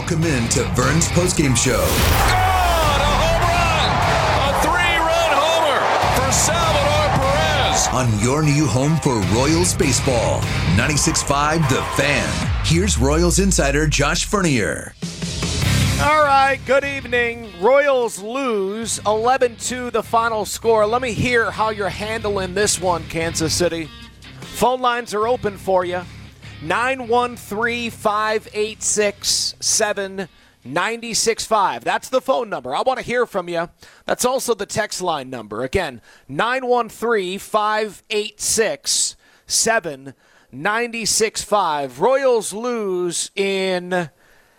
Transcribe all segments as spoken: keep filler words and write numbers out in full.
Welcome in to Vern's postgame show. God, a home run! A three-run homer for Salvador Perez. On your new home for Royals baseball, ninety-six point five The Fan. Here's Royals insider Josh Fernier. All right, good evening. Royals lose eleven two the final score. Let me hear how you're handling this one, Kansas City. Phone lines are open for you. nine one three, five eight six, seven nine six five. That's the phone number. I want to hear from you. That's also the text line number. Again, nine one three, five eight six, seven nine six five. Royals lose in,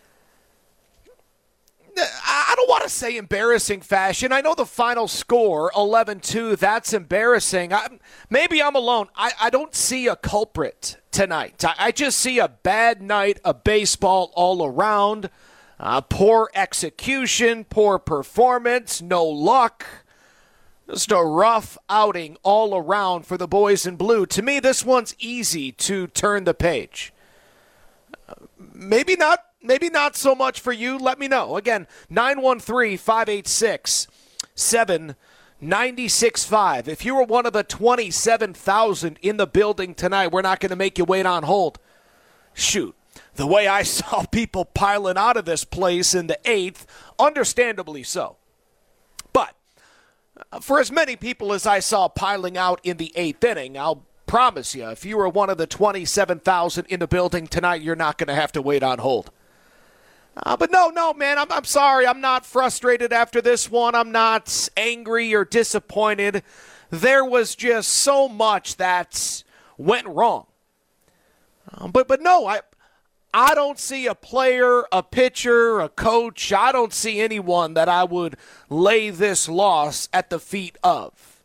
I don't want to say embarrassing fashion. I know the final score, eleven two, that's embarrassing. I, maybe I'm alone. I, I don't see a culprit tonight. I, I just see a bad night of baseball all around. Uh, poor execution, poor performance, no luck. Just a rough outing all around for the boys in blue. To me, this one's easy to turn the page. Uh, maybe not. Maybe not so much for you. Let me know. Again, nine one three, five eight six, seven nine six five. If you were one of the twenty-seven thousand in the building tonight, we're not going to make you wait on hold. Shoot. The way I saw people piling out of this place in the eighth, understandably so. But for as many people as I saw piling out in the eighth inning, I'll promise you, if you were one of the twenty-seven thousand in the building tonight, you're not going to have to wait on hold. Uh, but no, no, man, I'm, I'm sorry. I'm not frustrated after this one. I'm not angry or disappointed. There was just so much that went wrong. Uh, but but no, I I don't see a player, a pitcher, a coach. I don't see anyone that I would lay this loss at the feet of.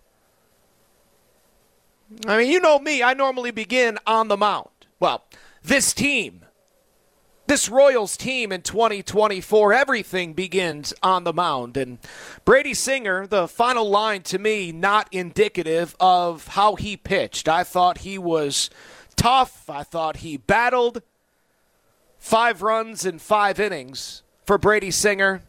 I mean, you know me. I normally begin on the mound. Well, this team. This Royals team in twenty twenty-four, everything begins on the mound. And Brady Singer, the final line to me, not indicative of how he pitched. I thought he was tough. I thought he battled. Five runs in five innings for Brady Singer.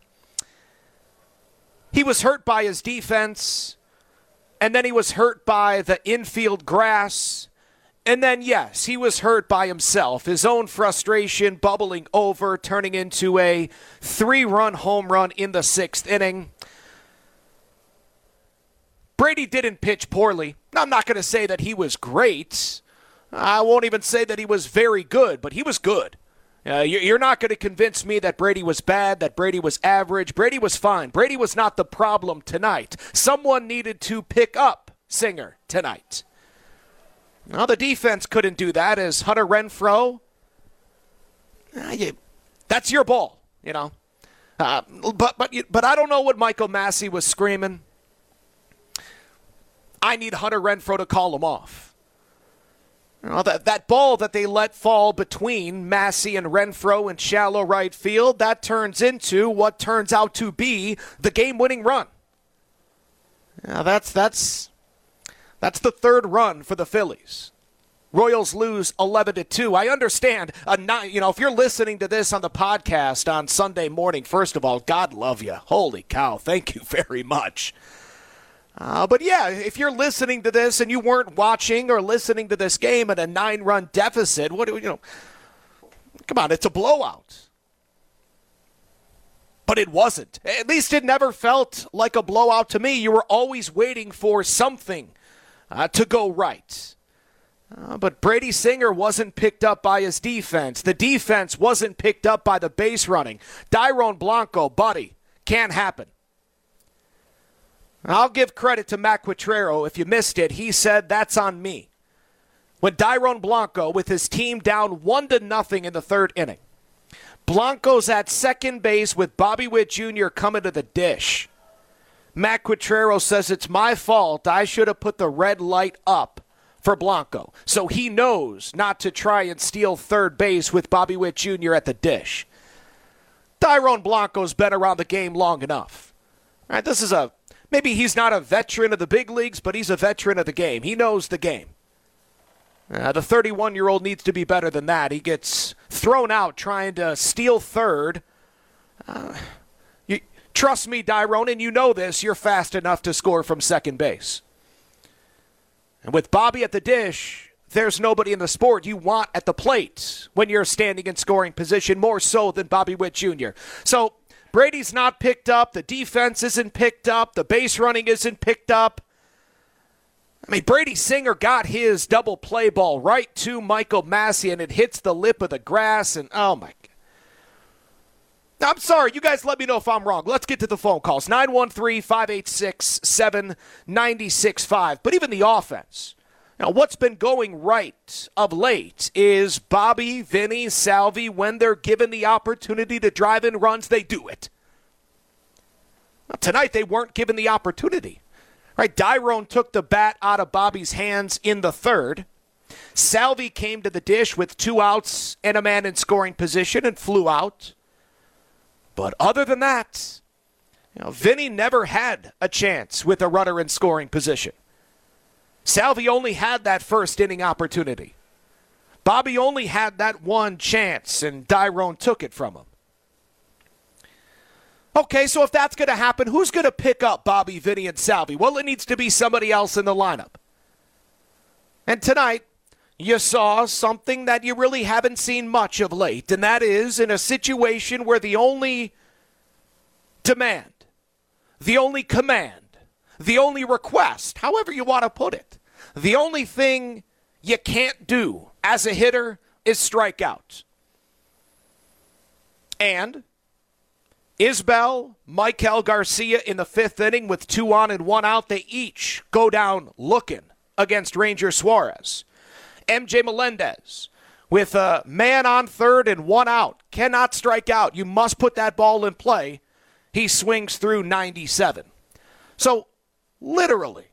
He was hurt by his defense, and then he was hurt by the infield grass. And then, yes, he was hurt by himself, his own frustration bubbling over, turning into a three-run home run in the sixth inning. Brady didn't pitch poorly. I'm not going to say that he was great. I won't even say that he was very good, but he was good. Uh, you're not going to convince me that Brady was bad, that Brady was average. Brady was fine. Brady was not the problem tonight. Someone needed to pick up Singer tonight. Well, the defense couldn't do that as Hunter Renfroe. Uh, you, that's your ball, you know. Uh, but but but I don't know what Michael Massey was screaming. I need Hunter Renfroe to call him off. You know, that, that ball that they let fall between Massey and Renfroe in shallow right field, that turns into what turns out to be the game-winning run. Now that's that's... That's the third run for the Phillies. Royals lose eleven to two. I understand. A nine, you know, if you're listening to this on the podcast on Sunday morning, first of all, God love you. Holy cow, thank you very much. Uh, but yeah, if you're listening to this and you weren't watching or listening to this game at a nine-run deficit, what do you know? Come on, it's a blowout. But it wasn't. At least it never felt like a blowout to me. You were always waiting for something Uh, to go right. Uh, but Brady Singer wasn't picked up by his defense. The defense wasn't picked up by the base running. Dairon Blanco, buddy, can't happen. I'll give credit to Matt Quatrero. If you missed it, he said that's on me. When Dairon Blanco, with his team down one to nothing in the third inning, Blanco's at second base with Bobby Witt Junior coming to the dish. Matt Quatrero says it's my fault. I should have put the red light up for Blanco. So he knows not to try and steal third base with Bobby Witt Junior at the dish. Dairon Blanco's been around the game long enough. All right, this is a, maybe he's not a veteran of the big leagues, but he's a veteran of the game. He knows the game. Uh, the thirty-one-year-old needs to be better than that. He gets thrown out trying to steal third Uh, you, trust me, Dyrone, and you know this, you're fast enough to score from second base. And with Bobby at the dish, there's nobody in the sport you want at the plate when you're standing in scoring position, more so than Bobby Witt Junior So Brady's not picked up, the defense isn't picked up, the base running isn't picked up. I mean, Brady Singer got his double play ball right to Michael Massey, and it hits the lip of the grass, and oh my God. I'm sorry, you guys let me know if I'm wrong. Let's get to the phone calls. nine one three, five eight six, seven nine six five. But even the offense, you know, what's been going right of late is Bobby, Vinny, Salvi, when they're given the opportunity to drive in runs, they do it. Well, tonight they weren't given the opportunity. Right, Dyrone took the bat out of Bobby's hands in the third. Salvi came to the dish with two outs and a man in scoring position and flew out. But other than that, you know, Vinny never had a chance with a runner in scoring position. Salvi only had that first inning opportunity. Bobby only had that one chance, and Dyrone took it from him. Okay, so if that's going to happen, who's going to pick up Bobby, Vinny, and Salvi? Well, it needs to be somebody else in the lineup. And tonight, you saw something that you really haven't seen much of late, and that is in a situation where the only demand, the only command, the only request, however you want to put it, the only thing you can't do as a hitter is strike out. And Isbel, Michael Garcia in the fifth inning with two on and one out. They each go down looking against Ranger Suarez. M J Melendez with a man on third and one out. Cannot strike out. You must put that ball in play. He swings through ninety-seven. So, literally,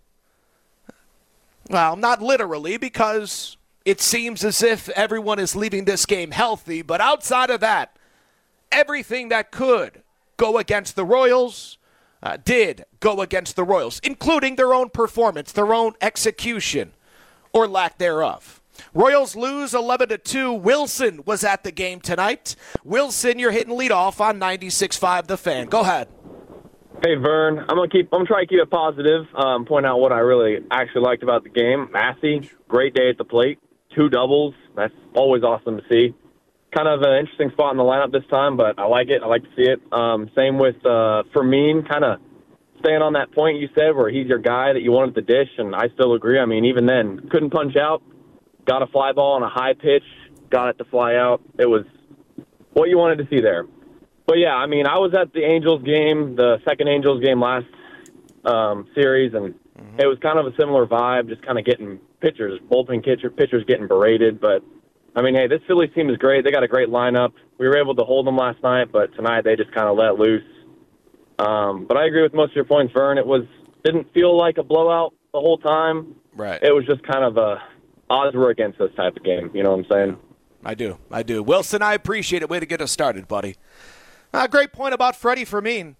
well, not literally because it seems as if everyone is leaving this game healthy, but outside of that, everything that could go against the Royals uh, did go against the Royals, including their own performance, their own execution, or lack thereof. Royals lose eleven to two. Wilson was at the game tonight. Wilson, you're hitting leadoff on ninety-six point five The Fan. Go ahead. Hey, Vern. I'm gonna keep. I'm gonna try to keep it positive. Um, point out what I really actually liked about the game. Massey, great day at the plate. Two doubles. That's always awesome to see. Kind of an interesting spot in the lineup this time, but I like it. I like to see it. Um, same with uh, Fermin, kind of staying on that point you said where he's your guy that you want at the dish, and I still agree. I mean, even then, couldn't punch out. Got a fly ball on a high pitch. Got it to fly out. It was what you wanted to see there. But, yeah, I mean, I was at the Angels game, the second Angels game last um, series, and mm-hmm. it was kind of a similar vibe, just kind of getting pitchers, bullpen pitcher, pitchers getting berated, but I mean, hey, this Phillies team is great. They got a great lineup. We were able to hold them last night, but tonight they just kind of let loose. Um, but I agree with most of your points, Vern. It was didn't feel like a blowout the whole time. Right. It was just kind of a odds were against this type of game. You know what I'm saying? I do. I do. Wilson, I appreciate it. Way to get us started, buddy. A great point about Freddie Fermin,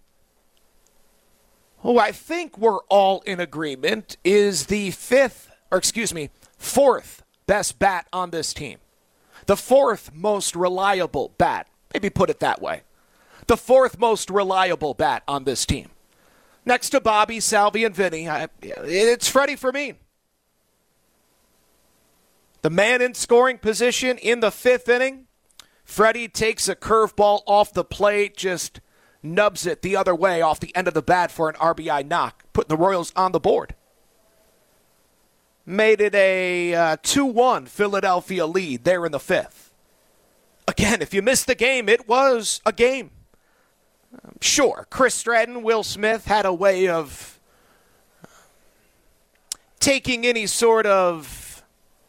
who I think we're all in agreement is the fifth, or excuse me, fourth best bat on this team. The fourth most reliable bat. Maybe put it that way. The fourth most reliable bat on this team. Next to Bobby, Salvi, and Vinny, I, it's Freddie Fermin. The man in scoring position in the fifth inning. Freddie takes a curveball off the plate, just nubs it the other way off the end of the bat for an R B I knock, putting the Royals on the board. Made it a uh, two one Philadelphia lead there in the fifth. Again, if you missed the game, it was a game. Um, sure, Chris Stratton, Will Smith had a way of taking any sort of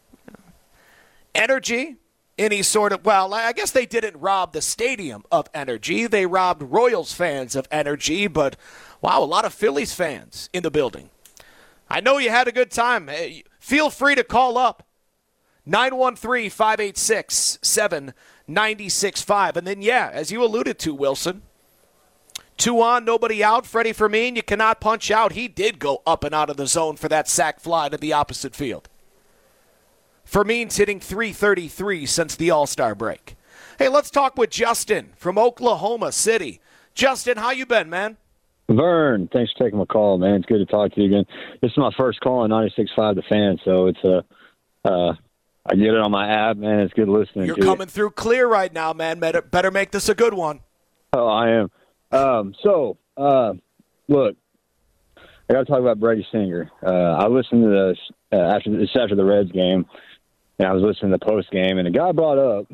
energy, any sort of, well, I guess they didn't rob the stadium of energy. They robbed Royals fans of energy, but wow, a lot of Phillies fans in the building. I know you had a good time. Hey, feel free to call up nine one three, five eight six, seven nine six five. And then, yeah, as you alluded to, Wilson, two on, nobody out. Freddie Fermin, you cannot punch out. He did go up and out of the zone for that sac fly to the opposite field. Fermin's hitting three thirty-three since the All-Star break. Hey, let's talk with Justin from Oklahoma City. Justin, how you been, man? Vern, thanks for taking my call, man. It's good to talk to you again. This is my first call on ninety-six point five The Fan, so it's a, uh, I get it on my app, man. It's good listening You're to coming it. through clear right now, man. Better, better make this a good one. Oh, I am. Um, so, uh, look, I got to talk about Brady Singer. Uh, I listened to this uh, after this after the Reds game, and I was listening to the post game, and the guy brought up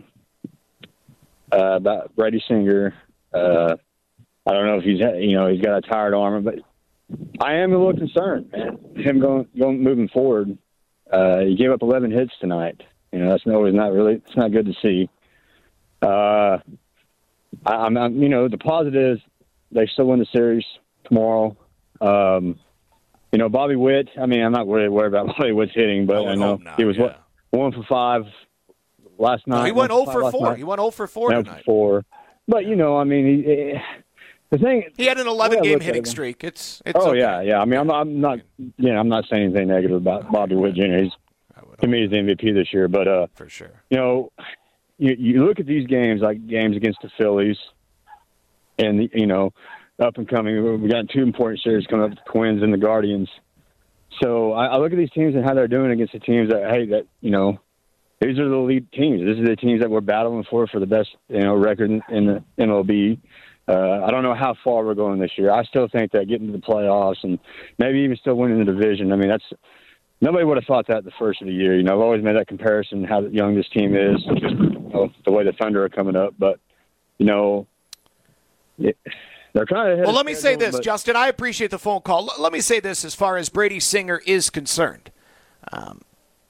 uh, about Brady Singer. Uh, I don't know if he's you know he's got a tired arm, but I am a little concerned, man. Him going going moving forward. Uh, he gave up eleven hits tonight. You know that's always not really it's not good to see. Uh, I, I'm, I'm you know the positives, they still win the series tomorrow. Um, you know Bobby Witt. I mean I'm not really worried about Bobby Witt's hitting, but I know now, he was yeah. what, one for five last night. No, he went one zero for for five four. night. He went zero for four one tonight. for four. But you know I mean he. The thing, He had an the way I eleven-game look at hitting it- streak. It's it's. Oh okay. yeah, yeah. I mean, I'm, I'm not, you know, I'm not saying anything negative about Bobby Witt Junior He's to me he's the M V P this year. But uh, For sure. you know, you, you look at these games like games against the Phillies, and you know, up and coming. We got two important series coming up: the Twins and the Guardians. So I, I look at these teams and how they're doing against the teams that hey, that you know, these are the elite teams. This is the teams that we're battling for for the best you know record in, in the M L B. Uh, I don't know how far we're going this year. I still think that getting to the playoffs and maybe even still winning the division. I mean, that's nobody would have thought that the first of the year. You know, I've always made that comparison how young this team is, just you know, the way the Thunder are coming up. But you know, it, they're trying to. hit Well, a let me say schedule, this, but- Justin. I appreciate the phone call. L- let me say this as far as Brady Singer is concerned. Um,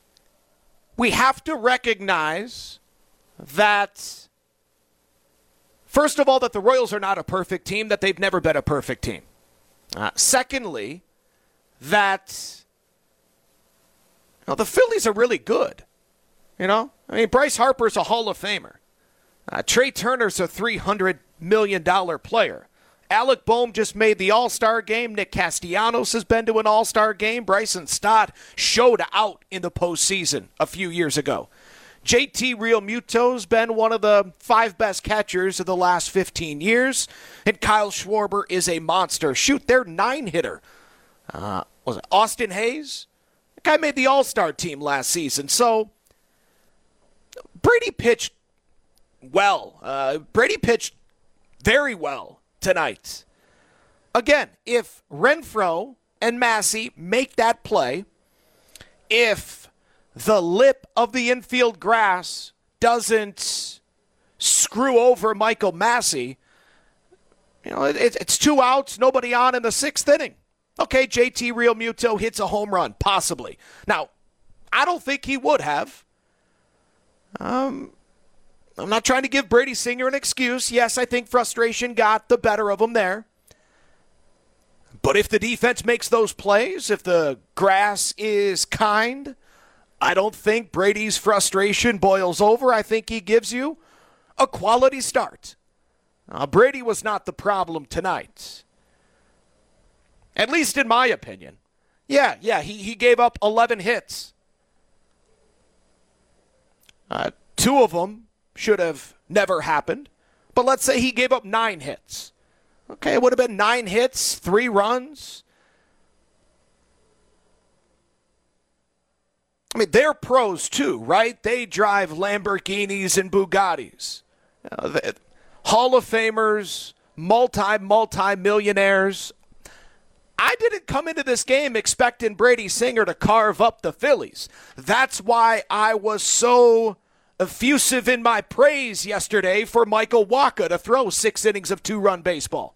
we have to recognize that. First of all, that the Royals are not a perfect team, that they've never been a perfect team. Uh, secondly, that you know, the Phillies are really good. You know, I mean, Bryce Harper's a Hall of Famer. Uh, Trey Turner's a three hundred million dollars player. Alec Boehm just made the All-Star game. Nick Castellanos has been to an All-Star game. Bryson Stott showed out in the postseason a few years ago. J T Realmuto's been one of the five best catchers of the last fifteen years. And Kyle Schwarber is a monster. Shoot, their nine-hitter. Uh, was it Austin Hayes? The guy made the All-Star team last season. So, Brady pitched well. Uh, Brady pitched very well tonight. Again, if Renfroe and Massey make that play, if the lip of the infield grass doesn't screw over Michael Massey, you know, it, it's two outs, nobody on in the sixth inning. Okay, J T Realmuto hits a home run, possibly. Now, I don't think he would have. Um, I'm not trying to give Brady Singer an excuse. Yes, I think frustration got the better of him there. But if the defense makes those plays, if the grass is kind, I don't think Brady's frustration boils over. I think he gives you a quality start. Uh, Brady was not the problem tonight. At least in my opinion. Yeah, yeah, he, he gave up eleven hits. Uh, two of them should have never happened. But let's say he gave up nine hits. Okay, it would have been nine hits, three runs. I mean, they're pros too, right? They drive Lamborghinis and Bugattis. Uh, the, Hall of Famers, multi, multi-millionaires. I didn't come into this game expecting Brady Singer to carve up the Phillies. That's why I was so effusive in my praise yesterday for Michael Wacha to throw six innings of two-run baseball.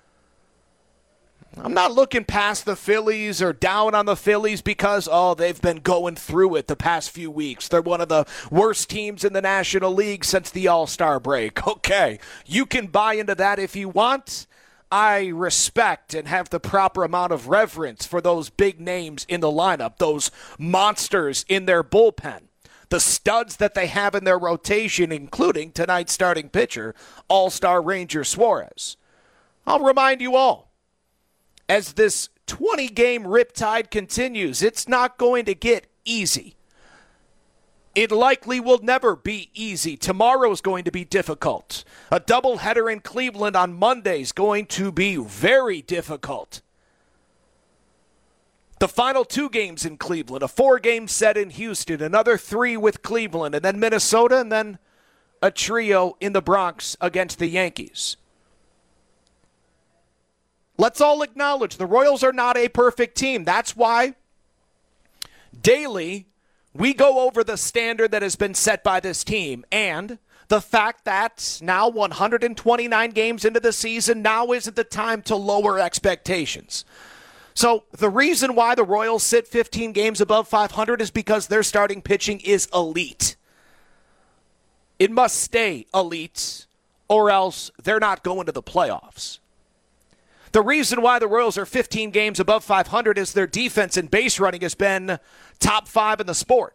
I'm not looking past the Phillies or down on the Phillies because, oh, they've been going through it the past few weeks. They're one of the worst teams in the National League since the All-Star break. Okay, you can buy into that if you want. I respect and have the proper amount of reverence for those big names in the lineup, those monsters in their bullpen, the studs that they have in their rotation, including tonight's starting pitcher, All-Star Ranger Suarez. I'll remind you all, as this twenty-game riptide continues, it's not going to get easy. It likely will never be easy. Tomorrow is going to be difficult. A doubleheader in Cleveland on Monday is going to be very difficult. The final two games in Cleveland, a four-game set in Houston, another three with Cleveland, and then Minnesota, and then a trio in the Bronx against the Yankees. Let's all acknowledge the Royals are not a perfect team. That's why daily we go over the standard that has been set by this team and the fact that now one hundred twenty-nine games into the season, now isn't the time to lower expectations. So the reason why the Royals sit fifteen games above five hundred is because their starting pitching is elite. It must stay elite or else they're not going to the playoffs. The reason why the Royals are fifteen games above five hundred is their defense and base running has been top five in the sport.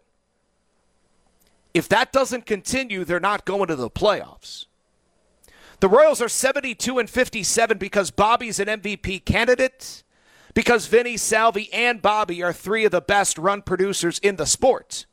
If that doesn't continue, they're not going to the playoffs. The Royals are seventy-two and fifty-seven because Bobby's an M V P candidate, because Vinny, Salvi, and Bobby are three of the best run producers in the sport.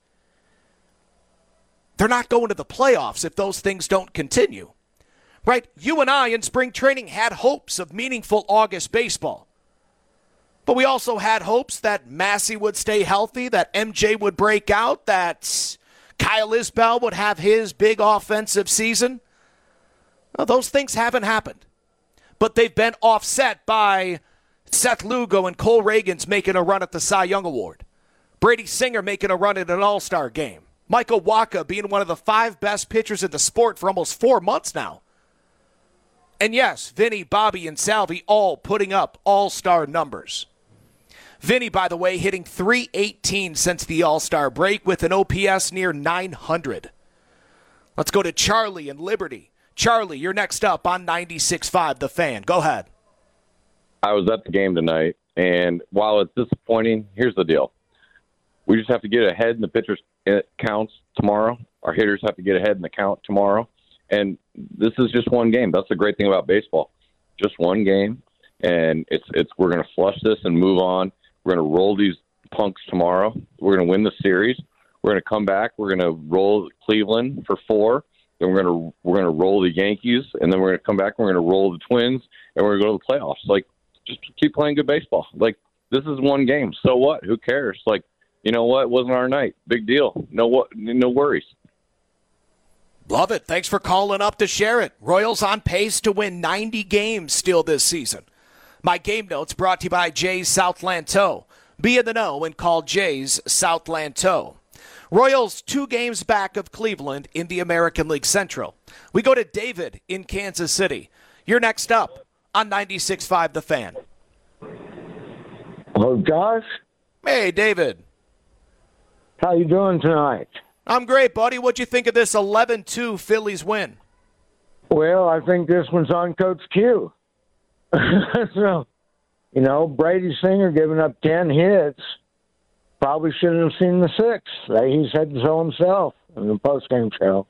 They're not going to the playoffs if those things don't continue. Right? You and I in spring training had hopes of meaningful August baseball. But we also had hopes that Massey would stay healthy, that M J would break out, that Kyle Isbell would have his big offensive season. Well, those things haven't happened. But they've been offset by Seth Lugo and Cole Reagans making a run at the Cy Young Award. Brady Singer making a run at an All-Star game. Michael Wacha being one of the five best pitchers in the sport for almost four months now. And yes, Vinny, Bobby, and Salvi all putting up all-star numbers. Vinny, by the way, hitting three eighteen since the all-star break with an O P S near nine hundred. Let's go to Charlie in Liberty. Charlie, you're next up on ninety-six point five The Fan. Go ahead. I was at the game tonight, and while it's disappointing, here's the deal. We just have to get ahead in the pitchers' counts tomorrow. Our hitters have to get ahead in the count tomorrow. And this is just one game. That's the great thing about baseball. Just one game, and it's it's we're going to flush this and move on. We're going to roll these punks tomorrow. We're going to win the series. We're going to come back. We're going to roll Cleveland for four. Then we're going to we're going to roll the Yankees, and then we're going to come back. And we're going to roll the Twins, and we're going to go to the playoffs. Like, just keep playing good baseball. Like, this is one game. So what? Who cares? Like, you know what? It wasn't our night. Big deal. No what? No worries. Love it. Thanks for calling up to share it. Royals on pace to win ninety games still this season. My game notes brought to you by Jay's Southland Tow. Be in the know and call Jay's Southland Tow. Royals two games back of Cleveland in the American League Central. We go to David in Kansas City. You're next up on ninety-six point five The Fan. Hello, Josh. Hey, David. How you doing tonight? I'm great, buddy. What'd you think of this eleven two Phillies win? Well, I think this one's on Coach Q. So, you know, Brady Singer giving up ten hits. Probably shouldn't have seen the six. He said so himself in the postgame show.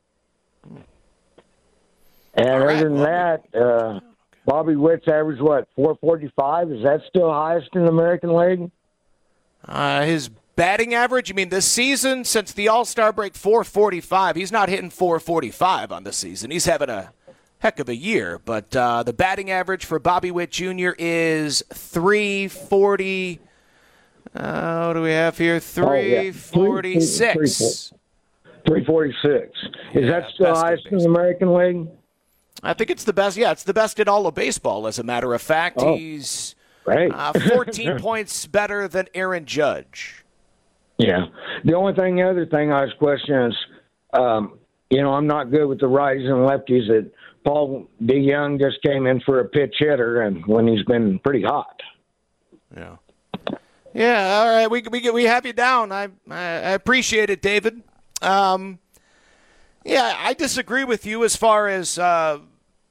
And right, other than well, that, uh, Bobby Witt's average, what, four forty-five? Is that still highest in the American League? Uh, his batting average, you mean this season, since the All-Star break, four forty-five. He's not hitting four forty-five on the season. He's having a heck of a year. But uh, the batting average for Bobby Witt Junior is three forty. Uh, what do we have here? three forty-six. three forty-six. Is Yeah, that still best in highest in the American League? I think it's the best. Yeah, it's the best in all of baseball, as a matter of fact. Oh, He's great. uh, fourteen points better than Aaron Judge. Yeah. The only thing, the other thing I was questioning is, um, you know, I'm not good with the righties and lefties. That Paul DeYoung just came in for a pitch hitter, and when he's been pretty hot. Yeah. Yeah. All right. We we we have you down. I I appreciate it, David. Um, yeah, I disagree with you as far as uh,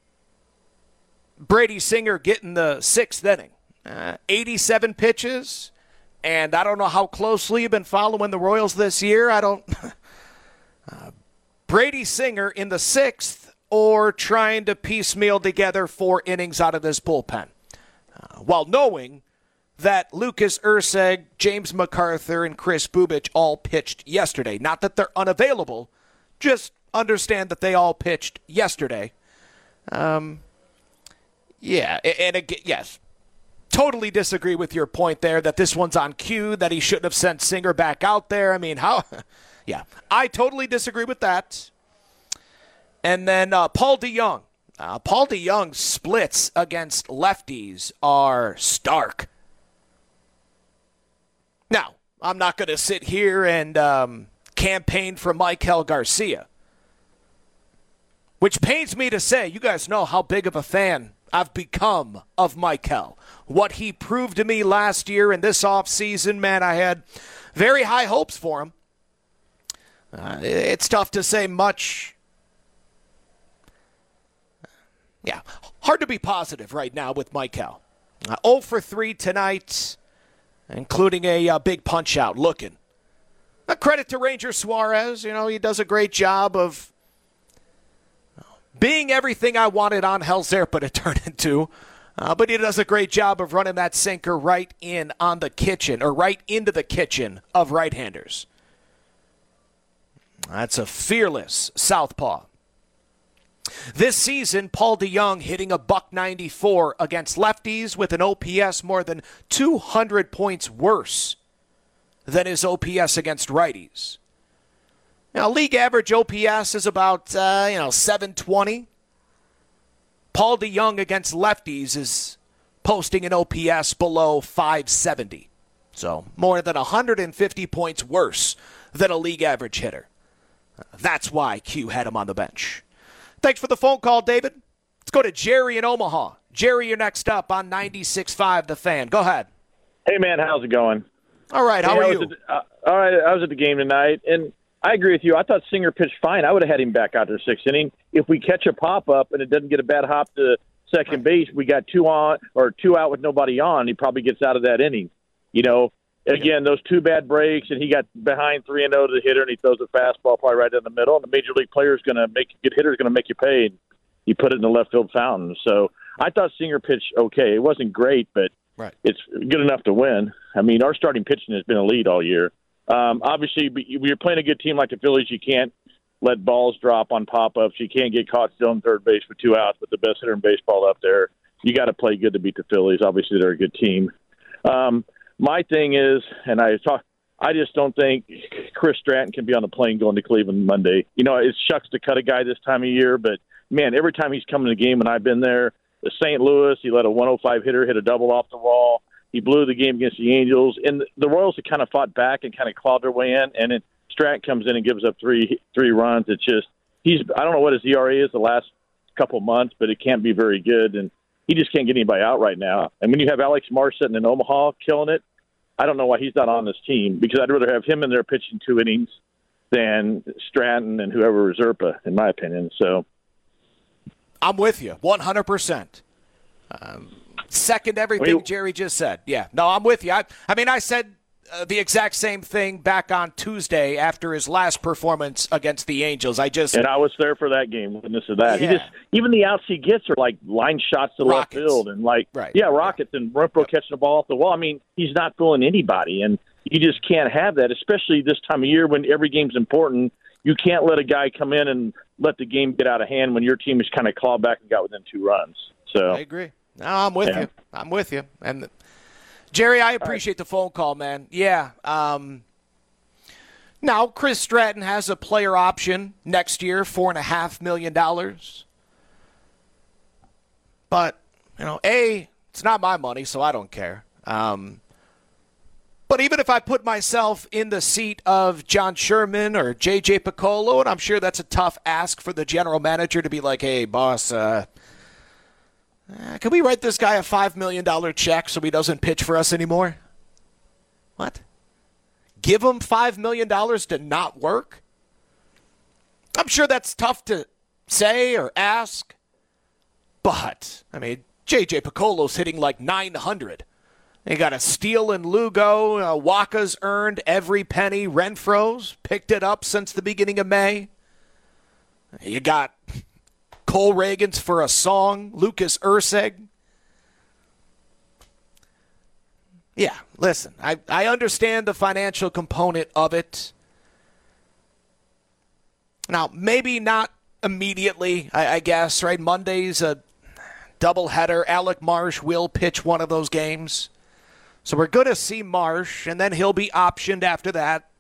Brady Singer getting the sixth inning. Uh, eighty-seven pitches. And I don't know how closely you've been following the Royals this year. I don't. uh, Brady Singer in the sixth, or trying to piecemeal together four innings out of this bullpen, uh, while knowing that Lucas Erceg, James MacArthur, and Chris Bubich all pitched yesterday. Not that they're unavailable, just understand that they all pitched yesterday. Um, yeah, and again, yes, totally disagree with your point there that this one's on cue, that he shouldn't have sent Singer back out there. I mean, how? Yeah, I totally disagree with that. And then uh, Paul DeJong. Uh, Paul DeJong's splits against lefties are stark. Now, I'm not going to sit here and um, campaign for Maikel Garcia, which pains me to say. You guys know how big of a fan I've become of Maikel. What he proved to me last year and this offseason, man, I had very high hopes for him. Uh, it's tough to say much. Yeah, hard to be positive right now with Maikel. Uh, oh for three tonight, including a uh, big punch-out looking. Uh, credit to Ranger Suarez. You know, he does a great job of being everything I wanted Angel Zerpa to turn into. Uh, but he does a great job of running that sinker right in on the kitchen, or right into the kitchen of right-handers. That's a fearless southpaw. This season, Paul DeJong hitting a buck ninety-four against lefties with an O P S more than two hundred points worse than his O P S against righties. Now, league average O P S is about, uh, you know, seven twenty. Paul DeJong against lefties is posting an O P S below five seventy. So more than one hundred fifty points worse than a league average hitter. That's why Q had him on the bench. Thanks for the phone call, David. Let's go to Jerry in Omaha. Jerry, you're next up on ninety-six point five The Fan. Go ahead. Hey, man, how's it going? All right, how hey, are you? At, uh, all right, I was at the game tonight, and I agree with you. I thought Singer pitched fine. I would have had him back out there sixth inning. If we catch a pop-up and it doesn't get a bad hop to second base, we got two on or two out with nobody on, he probably gets out of that inning. You know, again, those two bad breaks, and he got behind three and oh to the hitter, and he throws a fastball probably right in the middle, and the major league player is going to make – good hitter is going to make you pay, and he put it in the left field fountain. So I thought Singer pitched okay. It wasn't great, but right. It's good enough to win. I mean, our starting pitching has been elite all year. Um, obviously, when you're playing a good team like the Phillies, you can't let balls drop on pop-ups. You can't get caught still in third base with two outs with the best hitter in baseball up there. You got to play good to beat the Phillies. Obviously, they're a good team. Um, my thing is, and I talk, I just don't think Chris Stratton can be on the plane going to Cleveland Monday. You know, it shucks to cut a guy this time of year, but, man, every time he's come to the game and I've been there, the Saint Louis, he let a one oh five hitter hit a double off the wall. He blew the game against the Angels. And the Royals have kind of fought back and kind of clawed their way in, and then Stratton comes in and gives up three three runs. It's just he's I don't know what his E R A is the last couple months, but it can't be very good, and he just can't get anybody out right now. And when you have Alex Marsh sitting in Omaha killing it, I don't know why he's not on this team, because I'd rather have him in there pitching two innings than Stratton and whoever Zerpa, in my opinion. So I'm with you one hundred percent. Um, second everything Wait. Jerry just said. Yeah, no, I'm with you. I, I mean, I said uh, the exact same thing back on Tuesday after his last performance against the Angels. I just and I was there for that game, witness of that. Yeah. He just even the outs he gets are like line shots to Rockets. left field, and like Right. yeah, rockets yeah. and Renfroe Yep. catching the ball off the wall. I mean, he's not fooling anybody, and you just can't have that, especially this time of year when every game's important. You can't let a guy come in and let the game get out of hand when your team is kind of clawed back and got within two runs. So I agree. No, I'm with Yeah. you. I'm with you. And Jerry, I appreciate the phone call, man. Yeah. Um, now, Chris Stratton has a player option next year, four and a half million dollars. But you know, A, it's not my money, so I don't care. Um, but even if I put myself in the seat of John Sherman or J J Piccolo, and I'm sure that's a tough ask for the general manager to be like, hey, boss, uh, uh, can we write this guy a five million dollars check so he doesn't pitch for us anymore? What? Give him five million dollars to not work? I'm sure that's tough to say or ask. But, I mean, J J Piccolo's hitting like nine hundred. They got a steal in Lugo. Uh, Waka's earned every penny. Renfroe's picked it up since the beginning of May. You got Cole Reagans for a song. Lucas Erceg. Yeah, listen, I, I understand the financial component of it. Now, maybe not immediately, I, I guess, right? Monday's a doubleheader. Alec Marsh will pitch one of those games. So we're going to see Marsh, and then he'll be optioned after that.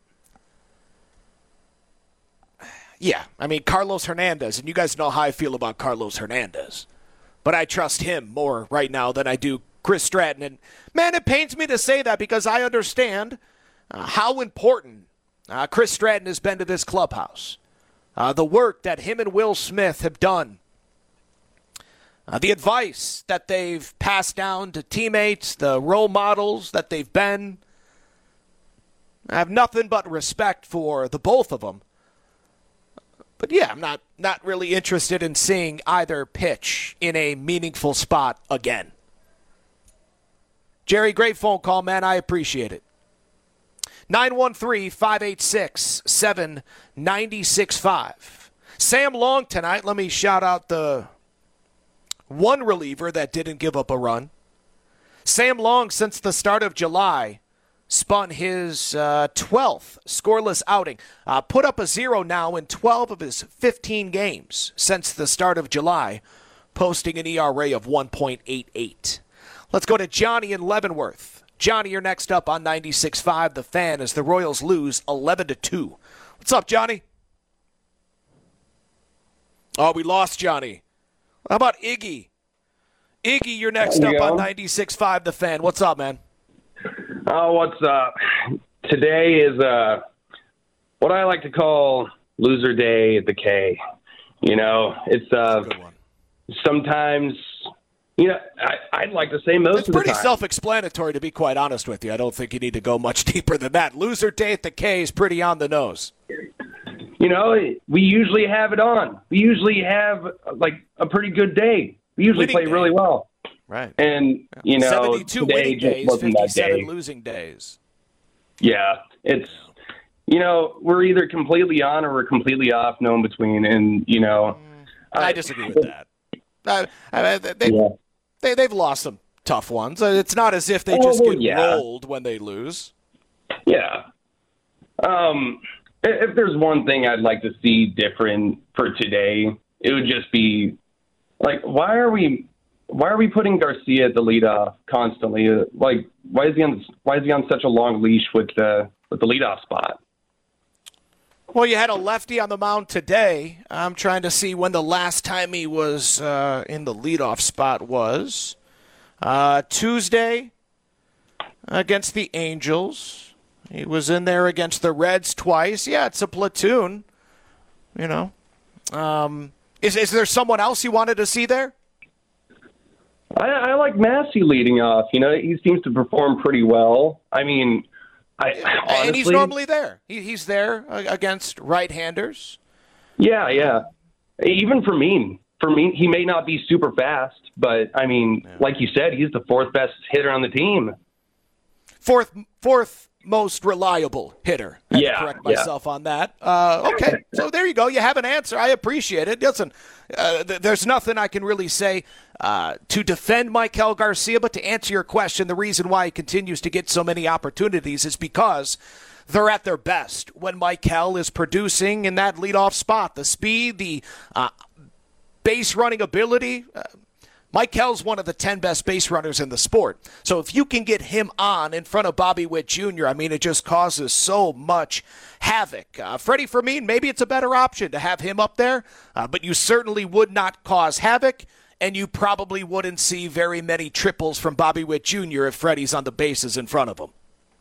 Yeah, I mean, Carlos Hernandez, and you guys know how I feel about Carlos Hernandez. But I trust him more right now than I do Chris Stratton. And, man, it pains me to say that because I understand uh, how important uh, Chris Stratton has been to this clubhouse. Uh, the work that him and Will Smith have done. Uh, the advice that they've passed down to teammates, the role models that they've been. I have nothing but respect for the both of them. But, yeah, I'm not, not really interested in seeing either pitch in a meaningful spot again. Jerry, great phone call, man. I appreciate it. nine one three, five eight six, seven nine six five. Sam Long tonight. Let me shout out the one reliever that didn't give up a run. Sam Long, since the start of July, spun his uh, twelfth scoreless outing. Uh, put up a zero now in twelve of his fifteen games since the start of July, posting an E R A of one point eight eight. Let's go to Johnny in Leavenworth. Johnny, you're next up on ninety-six point five The Fan as the Royals lose eleven to two. What's up, Johnny? Oh, we lost Johnny. How about Iggy? Iggy, you're next you up go. on ninety-six point five The Fan. What's up, man? Oh, what's up? Today is uh, what I like to call loser day at the K. You know, it's uh, sometimes, you know, I, I'd like to say most It's of the pretty time. self-explanatory, to be quite honest with you. I don't think you need to go much deeper than that. Loser day at the K is pretty on the nose. You know, we usually have it on. We usually have, like, a pretty good day. We usually Winning play day. really well. Right. And, you know, seventy-two today winning just days, wasn't that fifty-seven day. losing days. Yeah, it's, you know, we're either completely on or we're completely off, no in between. And, you know, I disagree with that. I, I, they, Yeah. they, they've lost some tough ones. It's not as if they Oh, just well, get yeah. rolled when they lose. Yeah. Um, if there's one thing I'd like to see different for today, it would just be, like, why are we why are we putting Garcia at the leadoff constantly? Like, why is he on why is he on such a long leash with the with the leadoff spot? Well, you had a lefty on the mound today. I'm trying to see when the last time he was uh, in the leadoff spot was. Uh, Tuesday against the Angels. He was in there against the Reds twice. Yeah, it's a platoon, you know. Um, is, is there someone else you wanted to see there? I, I like Massey leading off. You know, he seems to perform pretty well. I mean, I honestly, and he's normally there. He, he's there uh, against right-handers. Yeah, yeah. Even for me, for me, he may not be super fast, but I mean, yeah. like you said, he's the fourth best hitter on the team. Fourth, fourth most reliable hitter. I have yeah, to correct myself yeah. on that. Uh, okay, so there you go. You have an answer. I appreciate it. Listen, uh, th- there's nothing I can really say uh, to defend Maikel Garcia, but to answer your question, the reason why he continues to get so many opportunities is because they're at their best when Maikel is producing in that leadoff spot. The speed, the uh, base running ability. Uh, Maikel's one of the ten best base runners in the sport. So if you can get him on in front of Bobby Witt Junior, I mean, it just causes so much havoc. Uh, Freddie Fermin, maybe it's a better option to have him up there, uh, but you certainly would not cause havoc, and you probably wouldn't see very many triples from Bobby Witt Junior if Freddie's on the bases in front of him.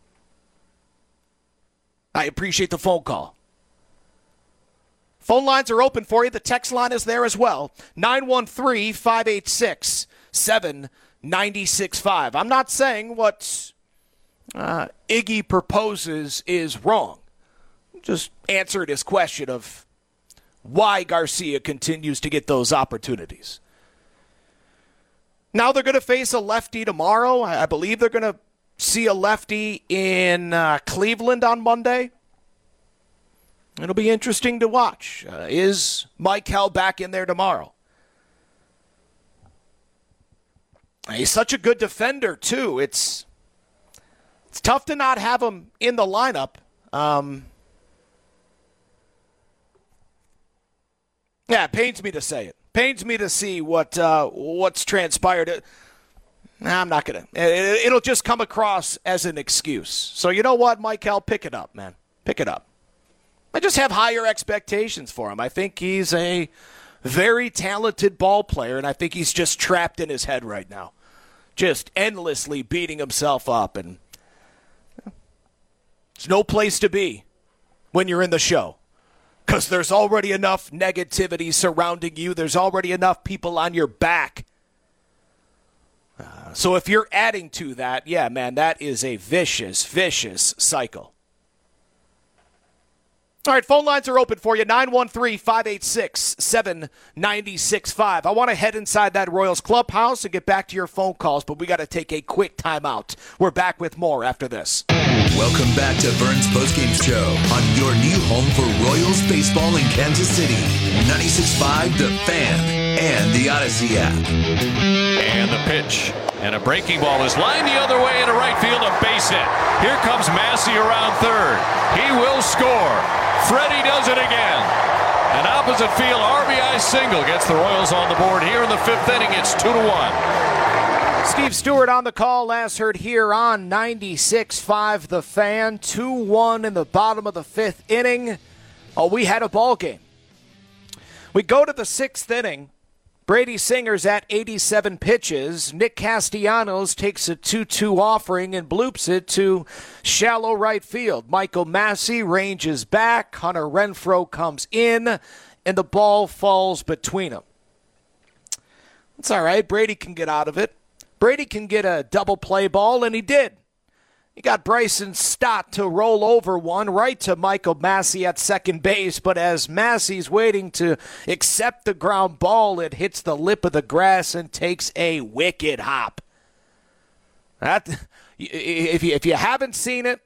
I appreciate the phone call. Phone lines are open for you. The text line is there as well. nine one three, five eight six, seven nine six five. I'm not saying what uh, Iggy proposes is wrong. Just answered his question of why Garcia continues to get those opportunities. Now they're going to face a lefty tomorrow. I believe they're going to see a lefty in uh, Cleveland on Monday. It'll be interesting to watch. Uh, is Maikel back in there tomorrow? He's such a good defender, too. It's It's tough to not have him in the lineup. Um, yeah, it pains me to say it. Pains me to see what uh, what's transpired. Nah, I'm not going to. It, it'll just come across as an excuse. So you know what, Michael? Pick it up, man. Pick it up. I just have higher expectations for him. I think he's a very talented ball player, and I think he's just trapped in his head right now. Just endlessly beating himself up, and there's no place to be when you're in the show because there's already enough negativity surrounding you. There's already enough people on your back. Uh, so if you're adding to that, yeah, man, that is a vicious, vicious cycle. All right, phone lines are open for you, nine one three, five eight six, seven nine six five. I want to head inside that Royals clubhouse and get back to your phone calls, but we got to take a quick timeout. We're back with more after this. Welcome back to Vern's Postgame Show on your new home for Royals baseball in Kansas City. ninety-six point five The Fan and the Odyssey app. And the pitch. And a breaking ball is lined the other way into right field, a base hit. Here comes Massey around third. He will score. Freddie does it again. An opposite field R B I single gets the Royals on the board here in the fifth inning. It's two to one. Steve Stewart on the call, last heard here on ninety-six point five The Fan. two one in the bottom of the fifth inning. Oh, we had a ball game. We go to the sixth inning. Brady Singer's at eighty-seven pitches. Nick Castellanos takes a two two offering and bloops it to shallow right field. Michael Massey ranges back. Hunter Renfroe comes in, and the ball falls between them. It's all right. Brady can get out of it. Brady can get a double play ball, and he did. He got Bryson Stott to roll over one right to Michael Massey at second base, but as Massey's waiting to accept the ground ball, it hits the lip of the grass and takes a wicked hop. That, if you, if you haven't seen it,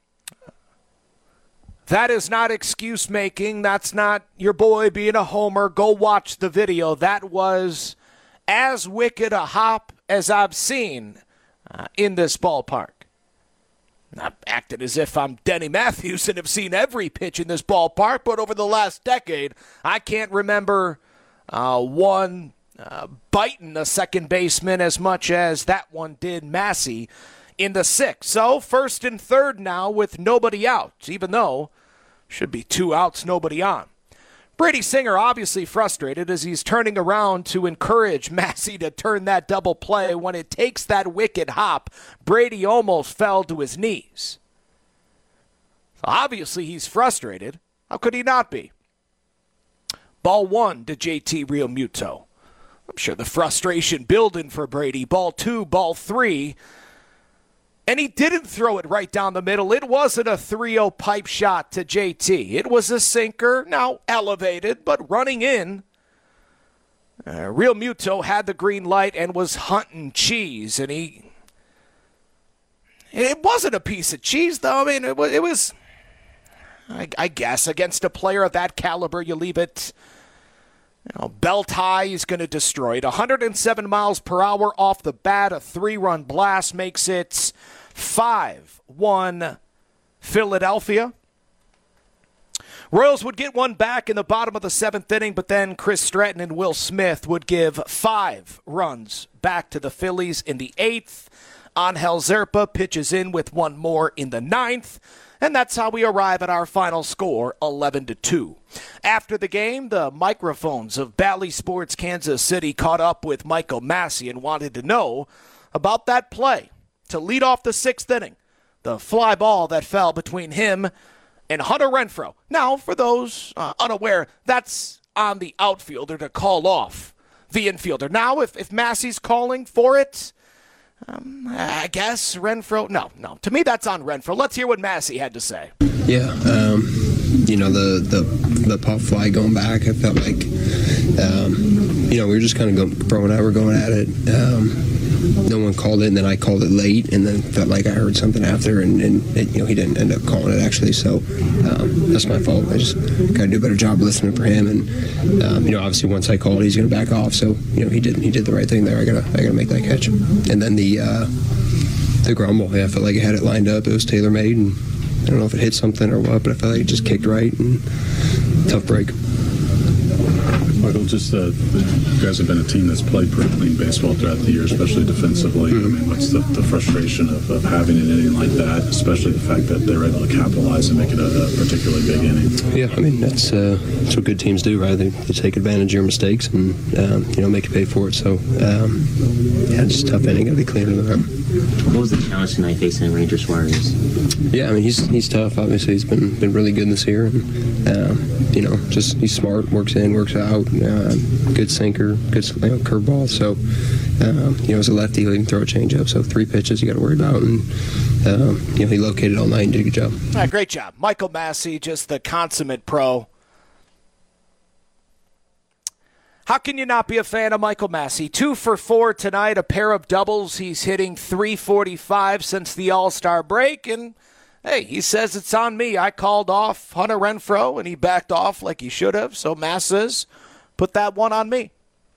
that is not excuse making. That's not your boy being a homer. Go watch the video. That was as wicked a hop as I've seen uh, in this ballpark. Not acting as if I'm Denny Matthews and have seen every pitch in this ballpark, but over the last decade, I can't remember uh, one uh, biting a second baseman as much as that one did Massey in the sixth. So first and third now with nobody out, even though should be two outs, nobody on. Brady Singer obviously frustrated as he's turning around to encourage Massey to turn that double play. When it takes that wicked hop, Brady almost fell to his knees. Obviously he's frustrated. How could he not be? Ball one to J T Realmuto. I'm sure the frustration building for Brady. Ball two, ball three. And he didn't throw it right down the middle. It wasn't a three oh pipe shot to J T. It was a sinker, now elevated, but running in. Uh, Realmuto had the green light and was hunting cheese, and he... It wasn't a piece of cheese, though. I mean, it was... It was I, I guess against a player of that caliber, you leave it... You know, belt high, he's going to destroy it. one hundred seven miles per hour off the bat. A three-run blast makes it five one Philadelphia. Royals would get one back in the bottom of the seventh inning, but then Chris Stratton and Will Smith would give five runs back to the Phillies in the eighth. Angel Zerpa pitches in with one more in the ninth. And that's how we arrive at our final score, eleven to two. After the game, the microphones of Bally Sports Kansas City caught up with Michael Massey and wanted to know about that play to lead off the sixth inning, the fly ball that fell between him and Hunter Renfroe. Now, for those uh, unaware, that's on the outfielder to call off the infielder. Now, if, if Massey's calling for it, Um, I guess Renfroe. No, no. To me, that's on Renfroe. Let's hear what Massey had to say. Yeah, um, you know, the, the the pop fly going back, I felt like, um, you know, we were just kind of going, throwing out, we're going at it. Um, no one called it, and then I called it late, and then felt like I heard something after, and, and it, you know, he didn't end up calling it, actually, so um, that's my fault. I just got to do a better job listening for him, and, um, you know, obviously once I called, he's going to back off, so, you know, he did he did the right thing there. I got to I gotta make that catch. And then the, uh, the ground ball, yeah, I felt like I had it lined up. It was tailor-made, and I don't know if it hit something or what, but I felt like it just kicked right, and tough break. Michael, just uh, you guys have been a team that's played pretty clean baseball throughout the year, especially defensively. Mm-hmm. I mean, what's the, the frustration of, of having an inning like that, especially the fact that they were able to capitalize and make it a, a particularly big inning? Yeah, I mean, that's, uh, that's what good teams do, right? They, they take advantage of your mistakes and, um, you know, make you pay for it. So, um, yeah, it's just a tough inning. Got to be cleaner than that. What was the challenge tonight facing Ranger Suarez? Yeah, I mean, he's he's tough. Obviously, he's been been really good this year. And, um, you know, just he's smart, works in, works out. Uh, good sinker, good you know, curveball. So, um, you know, as a lefty, he'll even throw a changeup. So three pitches you got to worry about. And, um, you know, he located all night and did a good job. All right, great job. Michael Massey, just the consummate pro. How can you not be a fan of Michael Massey? Two for four tonight, a pair of doubles. He's hitting three forty-five since the All-Star break. And, hey, he says it's on me. I called off Hunter Renfroe, and he backed off like he should have. So Mass says, put that one on me.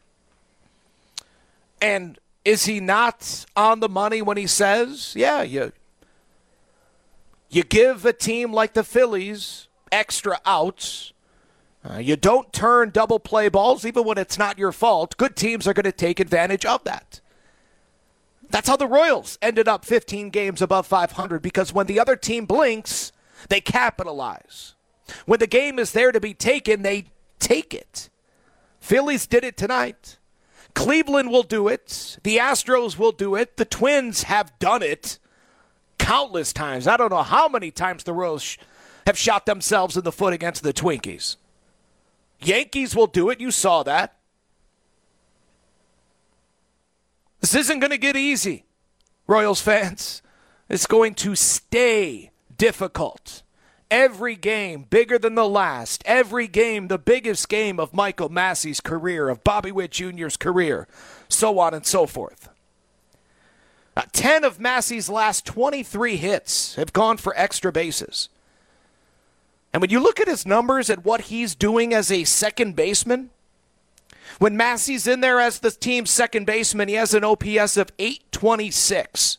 And is he not on the money when he says, yeah, you, you give a team like the Phillies extra outs. Uh, you don't turn double play balls even when it's not your fault. Good teams are going to take advantage of that. That's how the Royals ended up fifteen games above five hundred, because when the other team blinks, they capitalize. When the game is there to be taken, they take it. Phillies did it tonight. Cleveland will do it. The Astros will do it. The Twins have done it countless times. I don't know how many times the Royals sh- have shot themselves in the foot against the Twinkies. Yankees will do it. You saw that. This isn't going to get easy, Royals fans. It's going to stay difficult. Every game bigger than the last. Every game the biggest game of Michael Massey's career, of Bobby Witt Junior's career, so on and so forth. Uh, ten of Massey's last twenty-three hits have gone for extra bases. And when you look at his numbers and what he's doing as a second baseman, when Massey's in there as the team's second baseman, he has an O P S of eight twenty-six.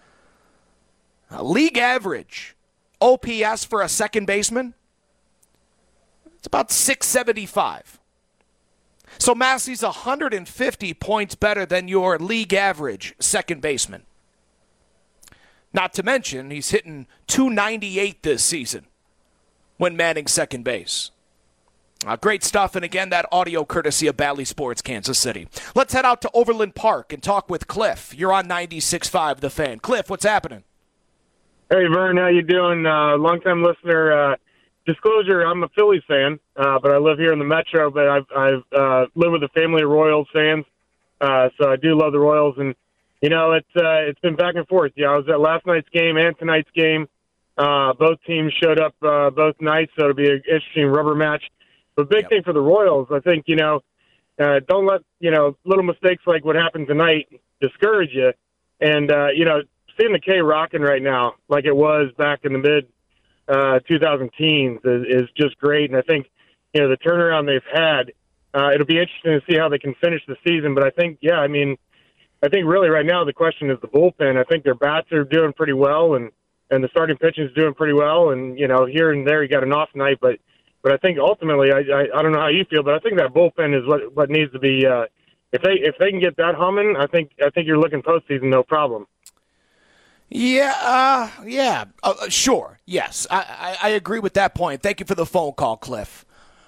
A league average O P S for a second baseman, it's about six seventy-five. So Massey's one hundred fifty points better than your league average second baseman. Not to mention, he's hitting two ninety-eight this season when manning second base. Uh, great stuff, and again, that audio courtesy of Bally Sports, Kansas City. Let's head out to Overland Park and talk with Cliff. You're on ninety-six point five The Fan. Cliff, what's happening? Hey, Vern, how you doing? Uh, long-time listener. Uh, disclosure, I'm a Phillies fan, uh, but I live here in the Metro, but I've, I've uh, lived with a family of Royals fans, uh, so I do love the Royals. And, you know, it's, uh, it's been back and forth. Yeah, I was at last night's game and tonight's game. Uh, both teams showed up uh, both nights, so it'll be an interesting rubber match. But big yep. thing for the Royals, I think, you know, uh, don't let, you know, little mistakes like what happened tonight discourage you. And, uh, you know, seeing the K rocking right now, like it was back in the mid uh, two thousand teens, is, is just great. And I think, you know, the turnaround they've had, uh, it'll be interesting to see how they can finish the season. But I think, yeah, I mean, I think really right now the question is the bullpen. I think their bats are doing pretty well, and, and the starting pitching is doing pretty well. And, you know, here and there you got an off night. But but I think ultimately, I, I, I don't know how you feel, but I think that bullpen is what, what needs to be uh, – if they if they can get that humming, I think I think you're looking postseason, no problem. Yeah, uh, yeah, uh, sure, yes. I, I, I agree with that point. Thank you for the phone call, Cliff.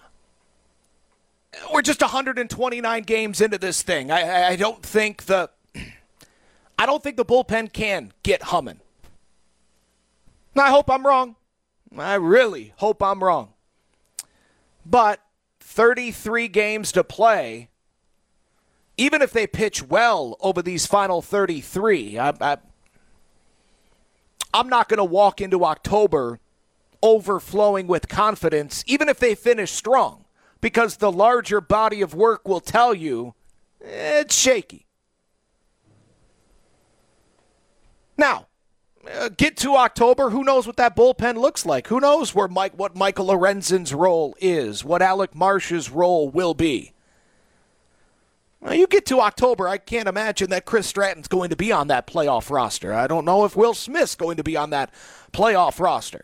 We're just one hundred twenty-nine games into this thing. I, I don't think the I don't think the bullpen can get humming. I hope I'm wrong. I really hope I'm wrong. But thirty-three games to play. Even if they pitch well over these final thirty-three, I, I, I'm not going to walk into October overflowing with confidence, even if they finish strong, because the larger body of work will tell you it's shaky. Now, uh, get to October, who knows what that bullpen looks like? Who knows where Mike, what Michael Lorenzen's role is, what Alec Marsh's role will be. Well, you get to October, I can't imagine that Chris Stratton's going to be on that playoff roster. I don't know if Will Smith's going to be on that playoff roster.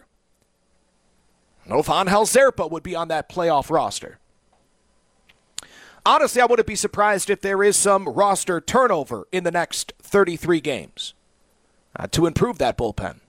I don't know if Angel Zerpa would be on that playoff roster. Honestly, I wouldn't be surprised if there is some roster turnover in the next thirty-three games uh, to improve that bullpen.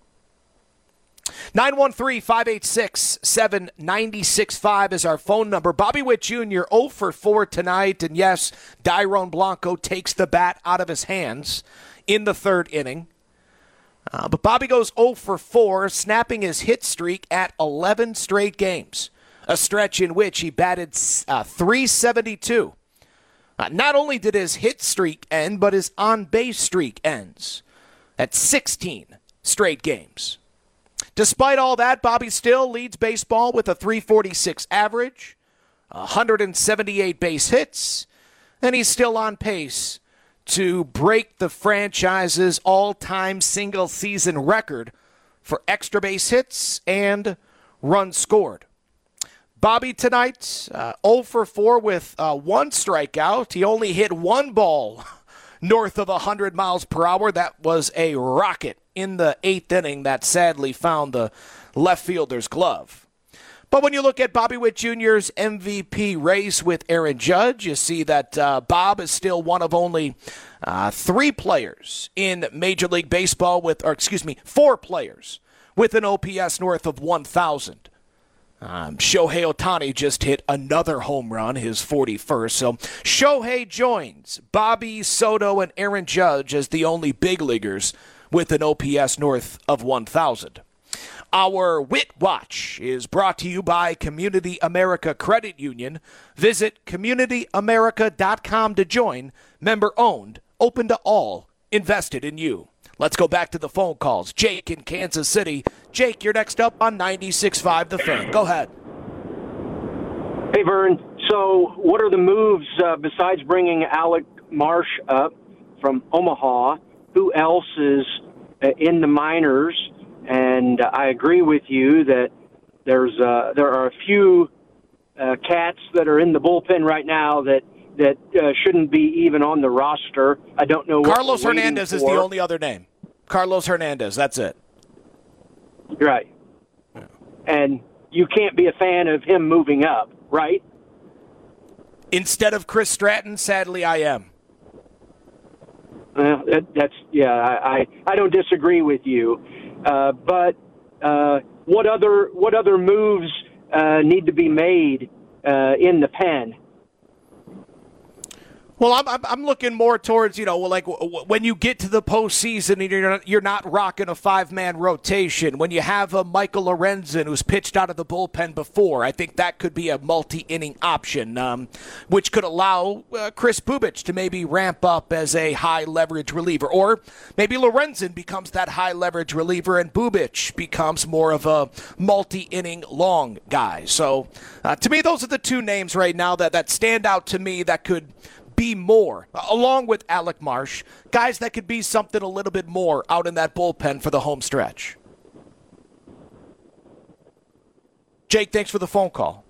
nine one three, five eight six, seven nine six five is our phone number. Bobby Witt Junior oh for four tonight, and yes, Dairon Blanco takes the bat out of his hands in the third inning. Uh, but Bobby goes oh for four, snapping his hit streak at eleven straight games, a stretch in which he batted uh, three seventy-two. Uh, not only did his hit streak end, but his on-base streak ends at sixteen straight games. Despite all that, Bobby still leads baseball with a three forty-six average, one hundred seventy-eight base hits, and he's still on pace to break the franchise's all-time single-season record for extra base hits and runs scored. Bobby tonight, uh, oh for four with uh, one strikeout. He only hit one ball north of one hundred miles per hour. That was a rocket in the eighth inning that sadly found the left fielder's glove. But when you look at Bobby Witt Junior's M V P race with Aaron Judge, you see that uh, Bob is still one of only uh, three players in Major League Baseball with, or excuse me, four players with an O P S north of one thousand. Um, Shohei Ohtani just hit another home run, his forty-first. So Shohei joins Bobby, Soto, and Aaron Judge as the only big leaguers with an O P S north of one thousand. Our Witt Watch is brought to you by Community America Credit Union. Visit community america dot com to join. Member owned, open to all, invested in you. Let's go back to the phone calls. Jake in Kansas City. Jake, you're next up on ninety-six point five The Fan. Go ahead. Hey, Vern. So what are the moves uh, besides bringing Alec Marsh up from Omaha? Who else is uh, in the minors? And uh, I agree with you that there's uh, there are a few uh, cats that are in the bullpen right now that that uh, shouldn't be even on the roster. I don't know what Carlos Hernandez is the only other name. Carlos Hernandez, that's it. Right. Yeah. And you can't be a fan of him moving up, right? Instead of Chris Stratton, sadly, I am. Well, that, that's, yeah, I, I, I don't disagree with you. Uh, but uh, what other what other moves uh, need to be made uh, in the pen? Well, I'm I'm looking more towards, you know, like when you get to the postseason and you're not, you're not rocking a five-man rotation. When you have a Michael Lorenzen who's pitched out of the bullpen before, I think that could be a multi-inning option, um, which could allow uh, Chris Bubic to maybe ramp up as a high-leverage reliever. Or maybe Lorenzen becomes that high-leverage reliever and Bubic becomes more of a multi-inning long guy. So, uh, to me, those are the two names right now that, that stand out to me that could be more, along with Alec Marsh, guys that could be something a little bit more out in that bullpen for the home stretch. Jake, thanks for the phone call.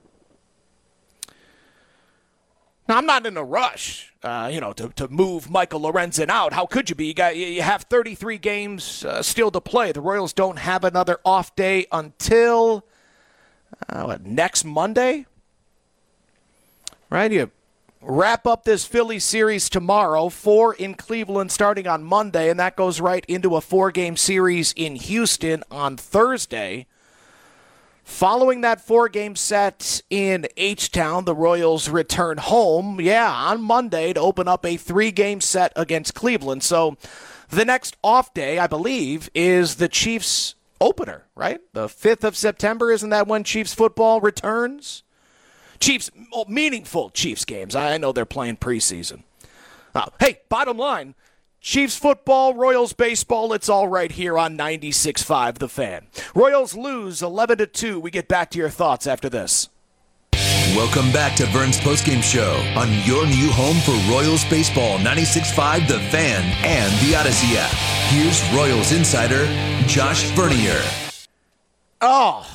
Now, I'm not in a rush, uh, you know, to, to move Michael Lorenzen out. How could you be? You, got, you have thirty-three games uh, still to play. The Royals don't have another off day until uh, what, next Monday? Right? You wrap up this Philly series tomorrow, four in Cleveland starting on Monday, and that goes right into a four-game series in Houston on Thursday. Following that four-game set in H-Town, the Royals return home, yeah, on Monday to open up a three-game set against Cleveland. So the next off day, I believe, is the Chiefs opener, right? The fifth of September, isn't that when Chiefs football returns? Chiefs, meaningful Chiefs games. I know they're playing preseason. Uh, hey, bottom line, Chiefs football, Royals baseball, it's all right here on ninety-six point five The Fan. Royals lose eleven to two. We get back to your thoughts after this. Welcome back to Vern's Postgame Show on your new home for Royals baseball, ninety-six point five The Fan and the Odyssey app. Here's Royals insider Josh Vernier. Oh,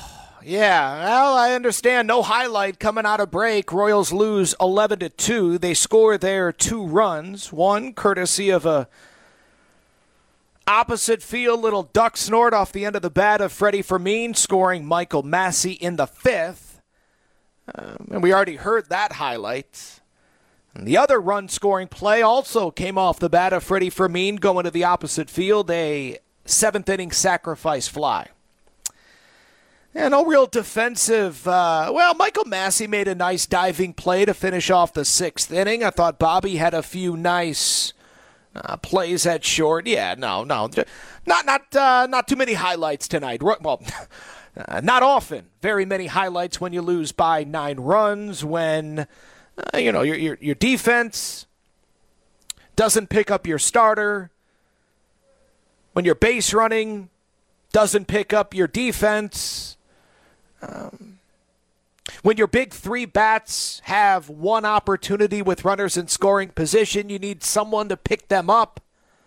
yeah. Well, I understand. No highlight coming out of break. Royals lose eleven to two. They score their two runs. One courtesy of a opposite field little duck snort off the end of the bat of Freddie Fermin, scoring Michael Massey in the fifth. Um, and we already heard that highlight. And the other run-scoring play also came off the bat of Freddie Fermin going to the opposite field, a seventh-inning sacrifice fly. And no real defensive. Uh, well, Michael Massey made a nice diving play to finish off the sixth inning. I thought Bobby had a few nice uh, plays at short. Yeah, no, no, not not uh, not too many highlights tonight. Well, uh, not often. Very many highlights when you lose by nine runs. When uh, you know your, your your defense doesn't pick up your starter. When your base running doesn't pick up your defense. Um, when your big three bats have one opportunity with runners in scoring position, you need someone to pick them up.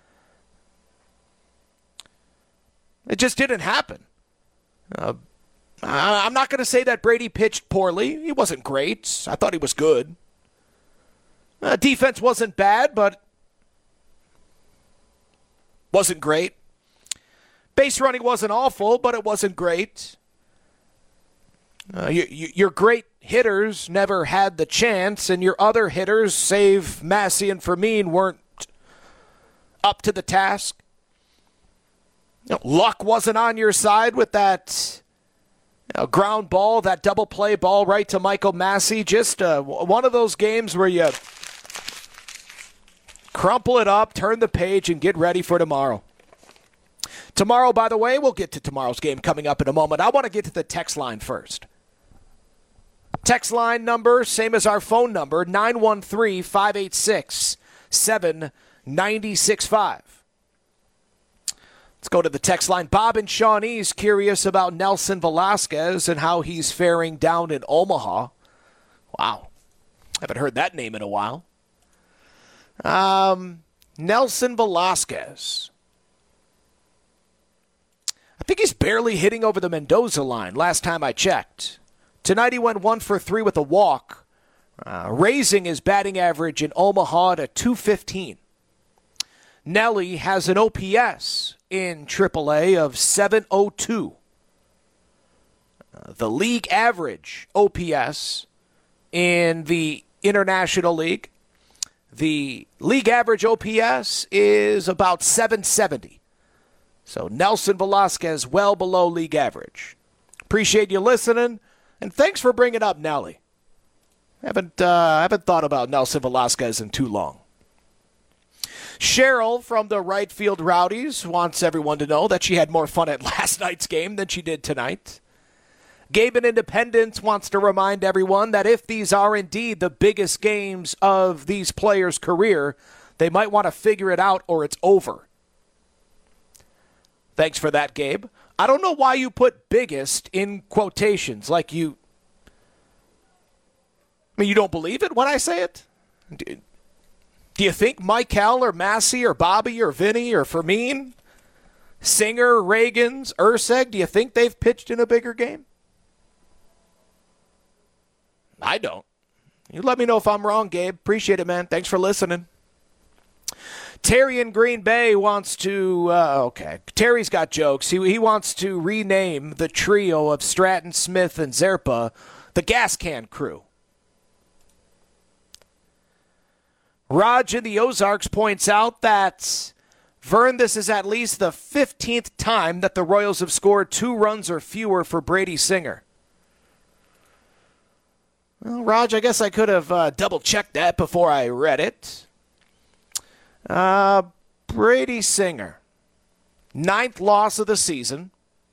It just didn't happen. Uh, I'm not going to say that Brady pitched poorly. He wasn't great. I thought he was good. Uh, defense wasn't bad, but wasn't great. Base running wasn't awful, but it wasn't great. Uh, you, you, your great hitters never had the chance, and your other hitters, save Massey and Fermin, weren't up to the task. You know, luck wasn't on your side with that you know, ground ball, that double play ball right to Michael Massey. Just uh, one of those games where you crumple it up, turn the page, and get ready for tomorrow. Tomorrow, by the way, we'll get to tomorrow's game coming up in a moment. I want to get to the text line first. Text line number, same as our phone number, nine one three, five eight six, seven nine six five. Let's go to the text line. Bob and Shawnee's curious about Nelson Velasquez and how he's faring down in Omaha. Wow. Haven't heard that name in a while. Um, Nelson Velasquez. I think he's barely hitting over the Mendoza line last time I checked. Tonight he went one for three with a walk, uh, raising his batting average in Omaha to two fifteen. Nelly has an O P S in triple A of seven oh two. Uh, the league average O P S in the International League, the league average O P S is about seven seventy. So Nelson Velasquez well below league average. Appreciate you listening, and thanks for bringing up Nelly. Haven't uh, haven't thought about Nelson Velasquez in too long. Cheryl from the right field Rowdies wants everyone to know that she had more fun at last night's game than she did tonight. Gabe in Independence wants to remind everyone that if these are indeed the biggest games of these players' career, they might want to figure it out or it's over. Thanks for that, Gabe. I don't know why you put biggest in quotations, like you... I mean, you don't believe it when I say it? Do, do you think Michael or Massey or Bobby or Vinny or Fermin, Singer, Reagans, Urseg, do you think they've pitched in a bigger game? I don't. You let me know if I'm wrong, Gabe. Appreciate it, man. Thanks for listening. Terry in Green Bay wants to, uh, okay, Terry's got jokes. He, he wants to rename the trio of Stratton, Smith, and Zerpa the Gas Can Crew. Raj in the Ozarks points out that, Vern, this is at least the fifteenth time that the Royals have scored two runs or fewer for Brady Singer. Well, Raj, I guess I could have uh, double-checked that before I read it. Uh, Brady Singer, ninth loss of the season.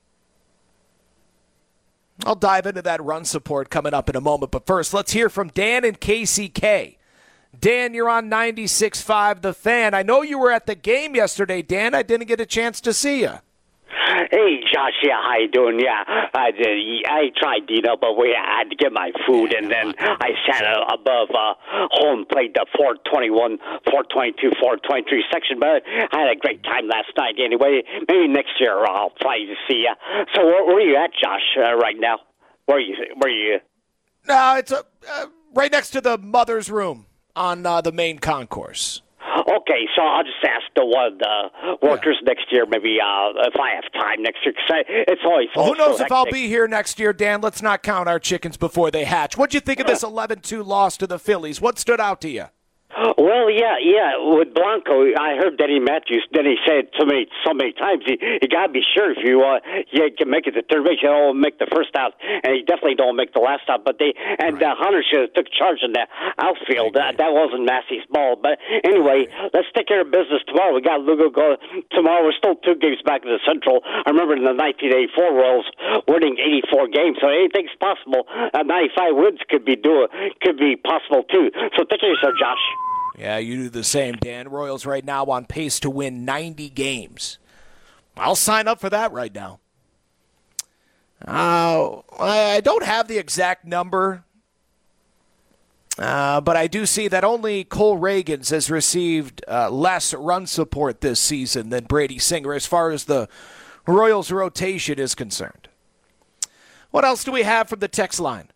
I'll dive into that run support coming up in a moment, but first, let's hear from Dan in K C K. Dan, you're on ninety-six point five The Fan. I know you were at the game yesterday, Dan. I didn't get a chance to see you. Hey, Josh, yeah, how you doing? Yeah, I did. I tried, you know, but we I had to get my food, and then I sat above uh, home plate, the four twenty-one, four twenty-two, four twenty-three section, but I had a great time last night anyway. Maybe next year I'll try to see you. So where, where are you at, Josh, uh, right now? Where you? Where you? No, it's a, uh, right next to the mother's room on uh, the main concourse. Okay, so I'll just ask the one uh, workers yeah. next year, maybe uh, if I have time next year, because it's always well, who knows so if I'll be here next year, Dan. Let's not count our chickens before they hatch. What'd you think of this eleven two loss to the Phillies? What stood out to you? Well, yeah, yeah. With Blanco, I heard Denny Matthews. Denny said so many, so many times. He, you got to be sure if you, uh, you can make it to third base, you don't make the first out, and you definitely don't make the last out. But they and right. uh, Hunter should have took charge in the outfield. That, that wasn't Massey's ball. But anyway, let's take care of business tomorrow. We got Lugo go tomorrow. We're still two games back in the Central. I remember in the nineteen eighty-four Royals winning eighty-four games, so anything's possible. Uh, ninety-five wins could be do could be possible too. So take care of yourself, Josh. Yeah, you do the same, Dan. Royals right now on pace to win ninety games. I'll sign up for that right now. Uh, I don't have the exact number, uh, but I do see that only Cole Reagans has received uh, less run support this season than Brady Singer as far as the Royals rotation is concerned. What else do we have from the text line?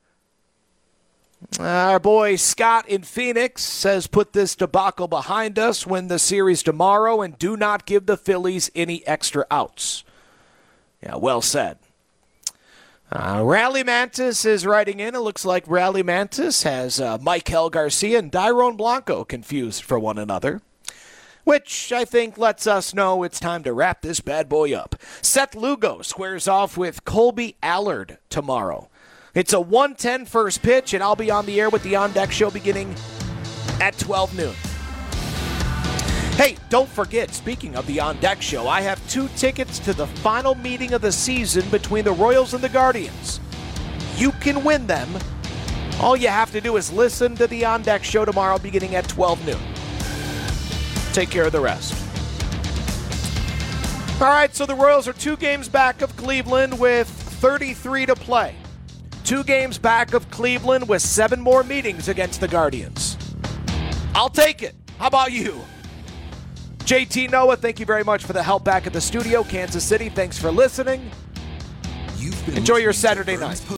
Our boy Scott in Phoenix says, put this debacle behind us, win the series tomorrow, and do not give the Phillies any extra outs. Yeah, well said. Uh, Rally Mantis is writing in. It looks like Rally Mantis has uh, Michael Garcia and Dairon Blanco confused for one another, which I think lets us know it's time to wrap this bad boy up. Seth Lugo squares off with Colby Allard tomorrow. It's a one ten first pitch, and I'll be on the air with the On Deck Show beginning at twelve noon. Hey, don't forget, speaking of the On Deck Show, I have two tickets to the final meeting of the season between the Royals and the Guardians. You can win them. All you have to do is listen to the On Deck Show tomorrow beginning at twelve noon. Take care of the rest. All right, so the Royals are two games back of Cleveland with thirty-three to play. Two games back of Cleveland with seven more meetings against the Guardians. I'll take it. How about you? J T Noah, thank you very much for the help back at the studio. Kansas City, thanks for listening. Enjoy your Saturday night.